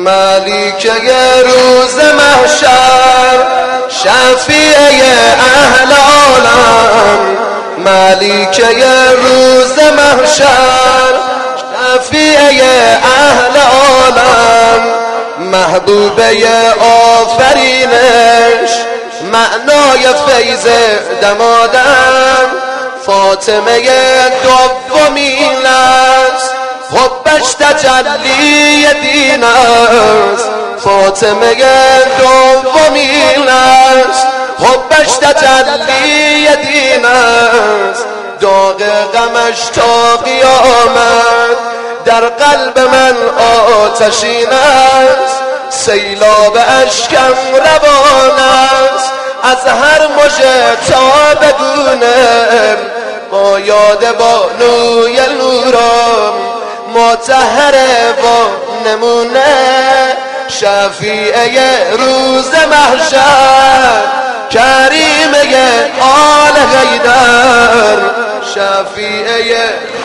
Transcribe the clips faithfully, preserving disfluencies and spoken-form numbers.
ملیکه روز محشر، شفیع اهل عالم. ملیکه روز محشر، شفیع اهل عالم. محبوبه آفرینش، معنای فیض دمادم. فاطمه دومین است، حبش تجلی دین است. فاطمه دومین است، حبش تجلی دین است. داغ غمش تا قیامت در قلب من آتشین است. سیلاب اشکم روان است از هر مژه تا بدونم. با یاد بانوی نورم مطهره و نمونه. شفیع روز محشر، کریمه آل حیدر. شفیع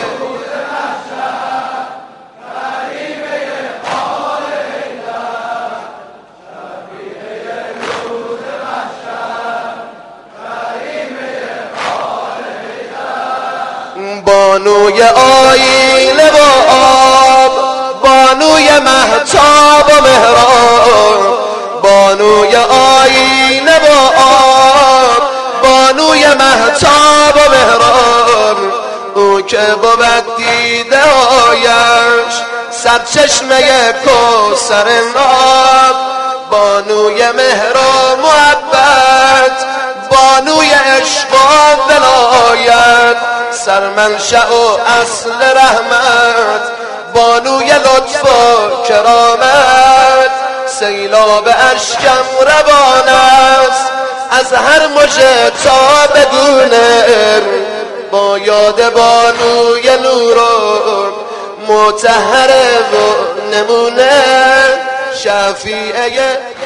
بانوی آینه و آب، بانوی مهتاب و مهراب. بانوی آینه و آب، بانوی مهتاب و مهراب. او که بود دیده هایش سرچشمه کوثر ناب. بانوی مهر و محبت، بانوی عشق و ولایت. سرمنشأ و اصل رحمت، بانوی لطف و کرامت. سیلاب اشکم روان است از هر مژه تا بدونم. با یاد بانوی نورم مطهره و نمونه. شفیع